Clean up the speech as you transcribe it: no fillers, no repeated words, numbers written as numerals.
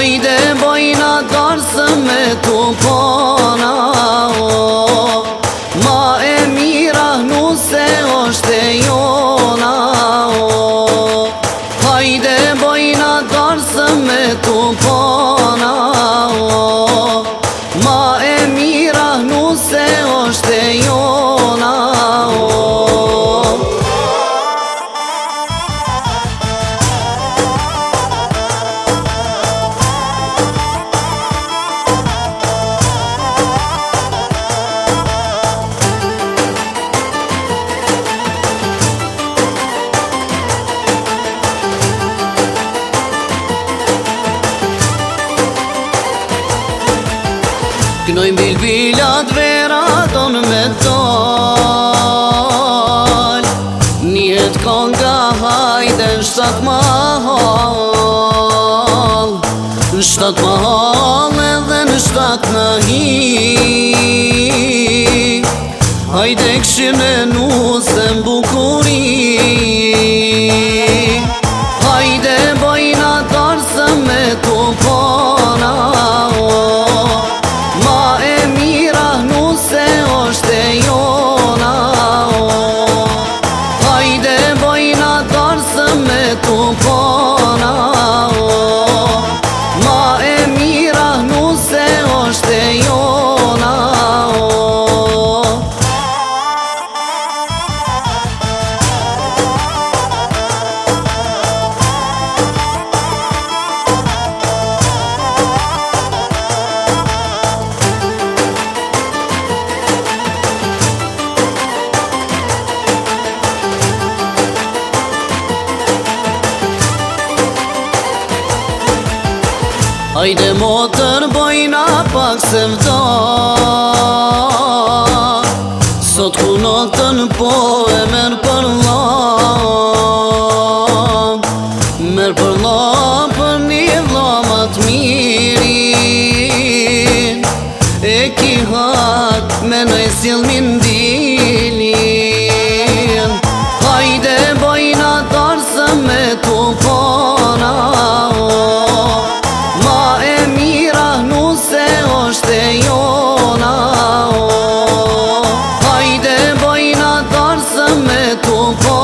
Hajde bojna darse me tu pona, ma e mira nuse është e jona. Hajde bojna darse me tu pona, ma e mira nuse është e jona. Knojmë bilbilat vera ton me tol, njetë konga hajde në shtatë mahal, në shtatë mahal edhe në shtatë në hi. Hajde këshim e nuse në bukuri, hajde bojna darse me tu pona, ma e mira nuse është e jona. Hajde bojna darse me tu pona, ma e mira nuse është e jona. Hajde motër bojna pak se vda, sot ku notën po e merë për lam, merë për lam për një vlamat mirin, e ki hak me nëjsil mindilin. Hajde bojna darse me tu pona, ma e mira nuse është e jona. Hajde bojna darse me tu pona,